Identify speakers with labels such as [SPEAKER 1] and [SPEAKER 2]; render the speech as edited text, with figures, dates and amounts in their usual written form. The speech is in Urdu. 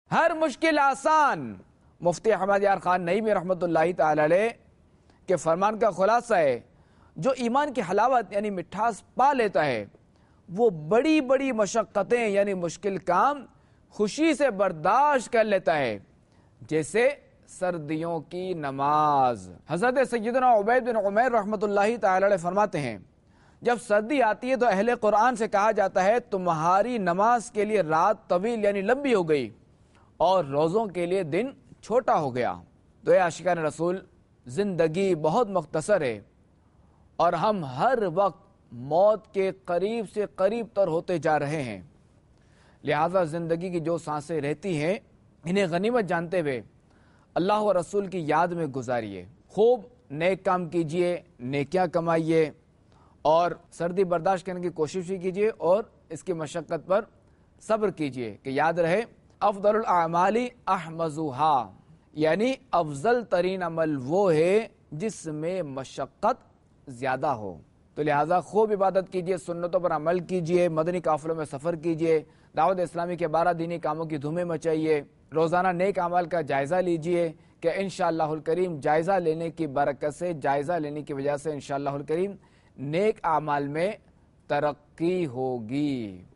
[SPEAKER 1] ہر مشکل آسان۔ مفتی احمد یار خان نعیمی رحمۃ اللہ تعالی علیہ کے فرمان کا خلاصہ ہے، جو ایمان کی حلاوت یعنی مٹھاس پا لیتا ہے وہ بڑی بڑی مشقتیں یعنی مشکل کام خوشی سے برداشت کر لیتا ہے، جیسے سردیوں کی نماز۔ حضرت سیدنا عبید بن عمیر رحمۃ اللہ تعالی علیہ فرماتے ہیں، جب سردی آتی ہے تو اہل قرآن سے کہا جاتا ہے تمہاری نماز کے لیے رات طویل یعنی لمبی ہو گئی اور روزوں کے لیے دن چھوٹا ہو گیا۔ تو اے عاشقان رسول، زندگی بہت مختصر ہے اور ہم ہر وقت موت کے قریب سے قریب تر ہوتے جا رہے ہیں، لہذا زندگی کی جو سانسیں رہتی ہیں انہیں غنیمت جانتے ہوئے اللہ و رسول کی یاد میں گزاریے، خوب نیک کام کیجئے، نیکیاں کمائیے اور سردی برداشت کرنے کی کوشش بھی کیجئے اور اس کی مشقت پر صبر کیجئے کہ یاد رہے افضل الاعمال احمزها، یعنی افضل ترین عمل وہ ہے جس میں مشقت زیادہ ہو۔ تو لہٰذا خوب عبادت کیجئے، سنتوں پر عمل کیجئے، مدنی قافلوں میں سفر کیجئے، دعوت اسلامی کے 12 دینی کاموں کی دھومیں مچائیے، روزانہ نیک اعمال کا جائزہ لیجئے کہ انشاءاللہ الکریم جائزہ لینے کی برکت سے، جائزہ لینے کی وجہ سے انشاءاللہ الکریم نیک اعمال میں ترقی ہوگی۔